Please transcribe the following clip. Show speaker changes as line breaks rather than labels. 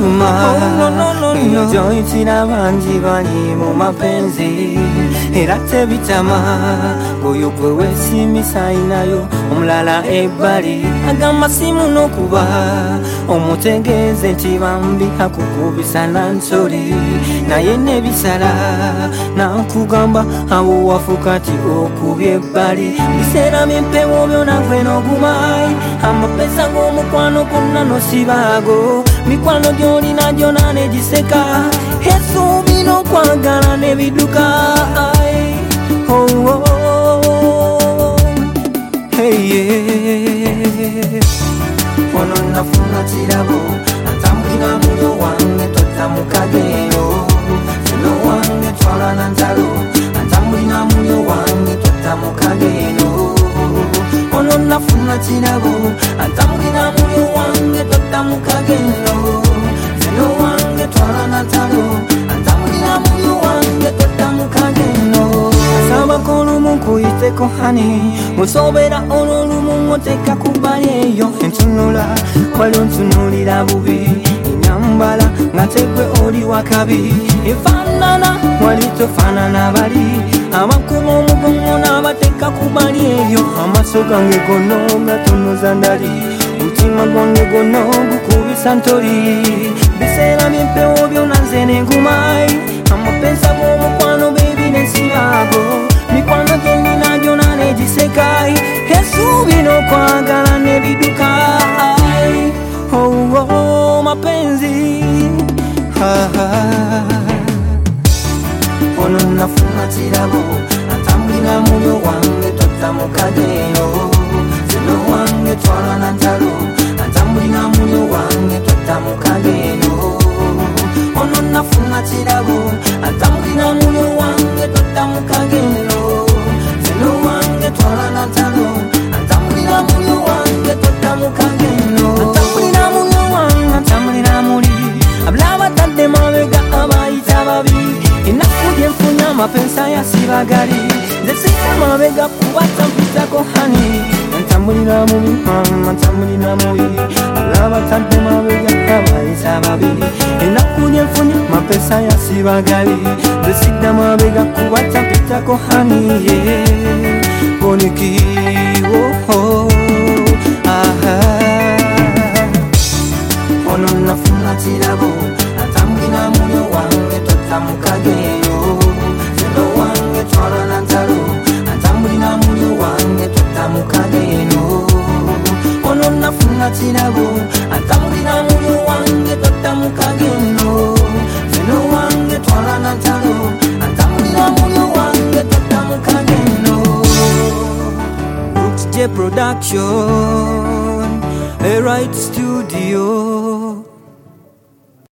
naluma iyo joitira banji bali mu mapenzi era tebitama oyo gwe wesimisa inayo omulala ebbali agamba simu n'okuba omutegeeze nti bambi akukubisa nansoli naye nebisala nakugamba abo wafuka ti okubye ebbali biseera byempewo byona gwe n'ogumayi amapesa g'omukwano gonna nosibaago mikwano gy'olina gyona negiseka essuubi n'okwagala nebiduka ono nafuna kirabo atambulira mulyo wange totta mu kagero zino wange twala na ntalo atambulira mulyo wange totta mu kagero ono nafuna kirabo atambulira mulyo wange totta mu kagero zino wange twala na ntalo atambulira mulyo wange totta mu kagero asabako olumu nkuyiteko hani musobera olwolumu ngoteka kubali eyo entunula wali ontunulira bubi enyambala nga tegwe oli wakabi efaanana wali tofaanana bali abakuba omugongo n'abateeka kubali eyo amaaso gange gono nga tunuza ndali omutima gwange gono gukubisa ntoli biseera byempewo byona nze nengumayi amapesa g'omukwano bebi nesibaago mikwano gyennina gyona negisekayi essuubi n'okwagala nebiduka mapenzi ono nafuna kirabo atambulira mulyo wange totta mu kagero zino wange twala na ntalo atambulira mulyo wange totta mu kagero ono nafuna kirabo atambulira mulyo wange totta mu kagero zino wange twala na ntalo atambulira mulyo wange totta mu kagero atambulira mulyo wange atambulira muli abulaba tadde mabega abayita babi enaku gyenfunya amapensa yasibagali nze sita mabega kubata mpitako hani ntambulira mubi ntambulira mubi abulaba tadde mabega abayita babi enaku gyenfunya amapensa yasibagali nze sita mabega kubata mpitako hani bonikiwo ono nafuna kirabo atambulira mulyo wange totta mu kagero zino wange twala na ntalo atambulira mulyo wange totta mu kagero ono nafuna kirabo atambulira mulyo wange totta mu kagero zino wange twala na ntalo atambulira mulyo wange totta mu kagero Roots J Production, A Right Studio.